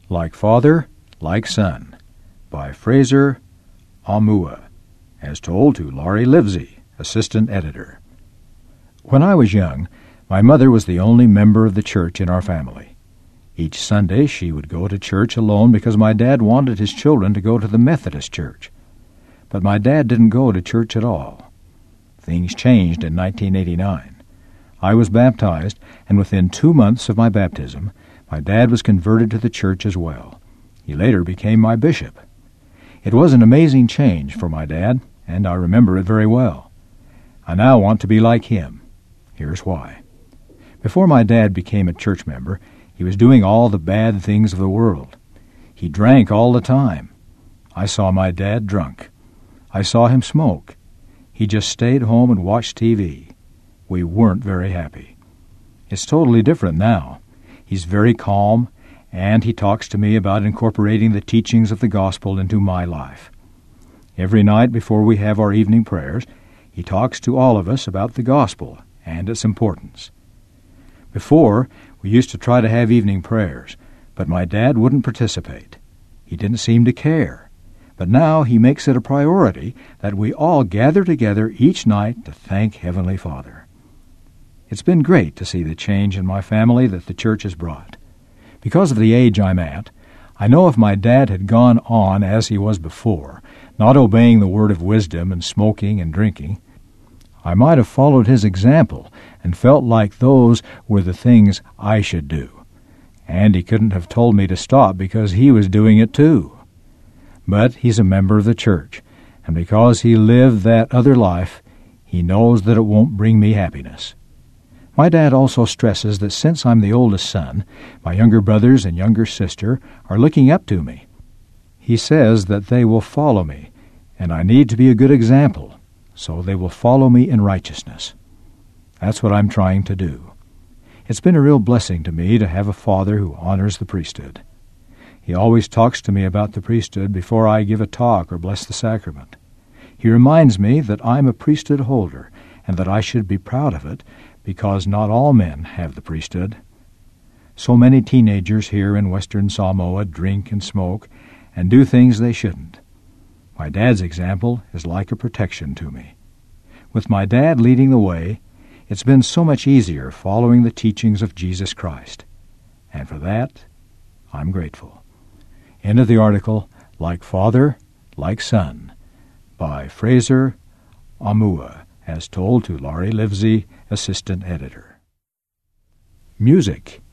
Like Father, Like Son, by Fraser Amua, as told to Laurie Livesey, assistant editor. When I was young, my mother was the only member of the church in our family. Each Sunday she would go to church alone because my dad wanted his children to go to the Methodist church. But my dad didn't go to church at all. Things changed in 1989. I was baptized, and within 2 months of my baptism, my dad was converted to the church as well. He later became my bishop. It was an amazing change for my dad, and I remember it very well. I now want to be like him. Here's why. Before my dad became a church member, he was doing all the bad things of the world. He drank all the time. I saw my dad drunk. I saw him smoke. He just stayed home and watched TV. We weren't very happy. It's totally different now. He's very calm, and he talks to me about incorporating the teachings of the gospel into my life. Every night before we have our evening prayers, he talks to all of us about the gospel and its importance. Before, we used to try to have evening prayers, but my dad wouldn't participate. He didn't seem to care. But now he makes it a priority that we all gather together each night to thank Heavenly Father. It's been great to see the change in my family that the church has brought. Because of the age I'm at, I know if my dad had gone on as he was before, not obeying the word of wisdom and smoking and drinking, I might have followed his example and felt like those were the things I should do. And he couldn't have told me to stop because he was doing it too. But he's a member of the church, and because he lived that other life, he knows that it won't bring me happiness. My dad also stresses that since I'm the oldest son, my younger brothers and younger sister are looking up to me. He says that they will follow me, and I need to be a good example, so they will follow me in righteousness. That's what I'm trying to do. It's been a real blessing to me to have a father who honors the priesthood. He always talks to me about the priesthood before I give a talk or bless the sacrament. He reminds me that I'm a priesthood holder and that I should be proud of it because not all men have the priesthood. So many teenagers here in Western Samoa drink and smoke and do things they shouldn't. My dad's example is like a protection to me. With my dad leading the way, it's been so much easier following the teachings of Jesus Christ. And for that, I'm grateful. End of the article, Like Father, Like Son, by Fraser Amua, as told to Laurie Livesey, assistant editor. Music.